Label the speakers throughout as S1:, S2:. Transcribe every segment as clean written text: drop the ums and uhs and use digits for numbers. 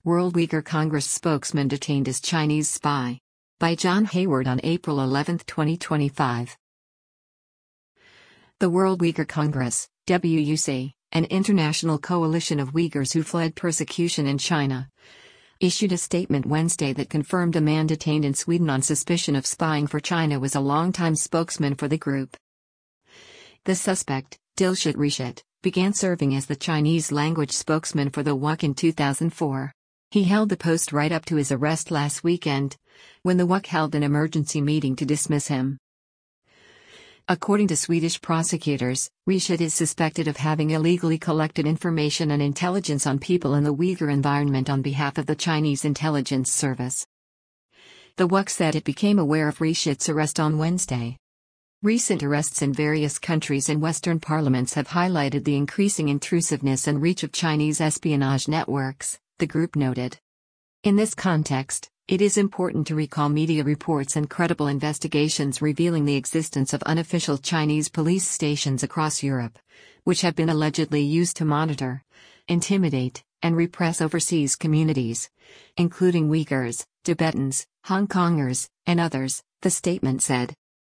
S1: World Uyghur Congress spokesman detained as Chinese spy. By John Hayward on April 11, 2025. The World Uyghur Congress, WUC, an international coalition of Uyghurs who fled persecution in China, issued a statement Wednesday that confirmed a man detained in Sweden on suspicion of spying for China was a longtime spokesman for the group. The suspect, Dilshit Rishit, began serving as the Chinese language spokesman for the WUC in 2004. He held the post right up to his arrest last weekend, when the WUC held an emergency meeting to dismiss him. According to Swedish prosecutors, Rishit is suspected of having illegally collected information and intelligence on people in the Uyghur environment on behalf of the Chinese intelligence service. The WUC said it became aware of Rishit's arrest on Wednesday. Recent arrests in various countries and Western parliaments have highlighted the increasing intrusiveness and reach of Chinese espionage networks, the group noted. In this context, it is important to recall media reports and credible investigations revealing the existence of unofficial Chinese police stations across Europe, which have been allegedly used to monitor, intimidate, and repress overseas communities, including Uyghurs, Tibetans, Hong Kongers, and others, the statement said.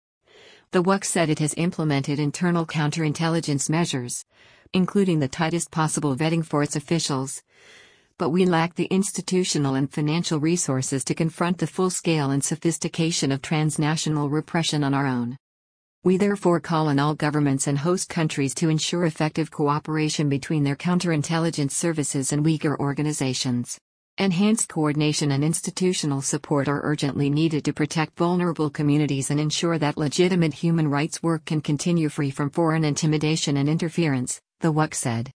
S1: The WUC said it has implemented internal counterintelligence measures, including the tightest possible vetting for its officials, but we lack the institutional and financial resources to confront the full scale and sophistication of transnational repression on our own. We therefore call on all governments and host countries to ensure effective cooperation between their counterintelligence services and Uyghur organizations. Enhanced coordination and institutional support are urgently needed to protect vulnerable communities and ensure that legitimate human rights work can continue free from foreign intimidation and interference, the WUC said.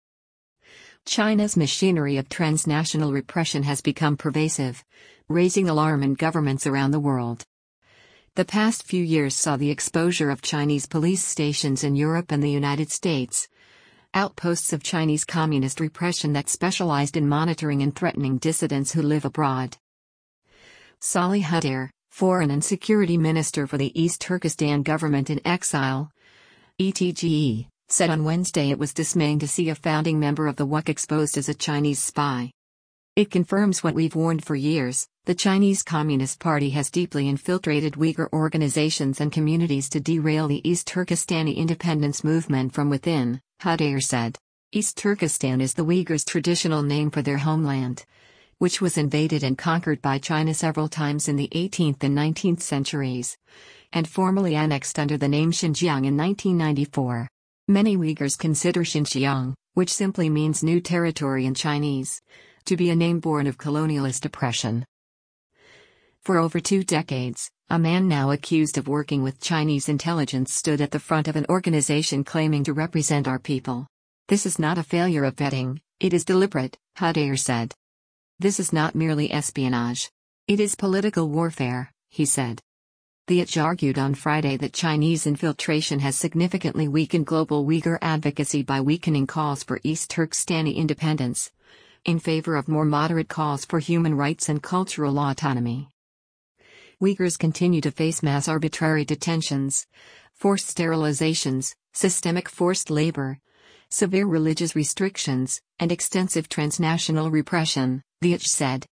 S1: China's machinery of transnational repression has become pervasive, raising alarm in governments around the world. The past few years saw the exposure of Chinese police stations in Europe and the United States, outposts of Chinese communist repression that specialized in monitoring and threatening dissidents who live abroad. Salih Hudayr, Foreign and Security Minister for the East Turkestan Government in Exile, ETGE, said on Wednesday it was dismaying to see a founding member of the WUC exposed as a Chinese spy. It confirms what we've warned for years: the Chinese Communist Party has deeply infiltrated Uyghur organizations and communities to derail the East Turkestani independence movement from within, Hudayr said. East Turkestan is the Uyghurs' traditional name for their homeland, which was invaded and conquered by China several times in the 18th and 19th centuries, and formally annexed under the name Xinjiang in 1994. Many Uyghurs consider Xinjiang, which simply means new territory in Chinese, to be a name born of colonialist oppression. For over 2 decades, a man now accused of working with Chinese intelligence stood at the front of an organization claiming to represent our people. This is not a failure of vetting, it is deliberate, Hudayr said. This is not merely espionage. It is political warfare, he said. The ITG argued on Friday that Chinese infiltration has significantly weakened global Uyghur advocacy by weakening calls for East Turkestani independence, in favor of more moderate calls for human rights and cultural autonomy. Uyghurs continue to face mass arbitrary detentions, forced sterilizations, systemic forced labor, severe religious restrictions, and extensive transnational repression, the ITG said.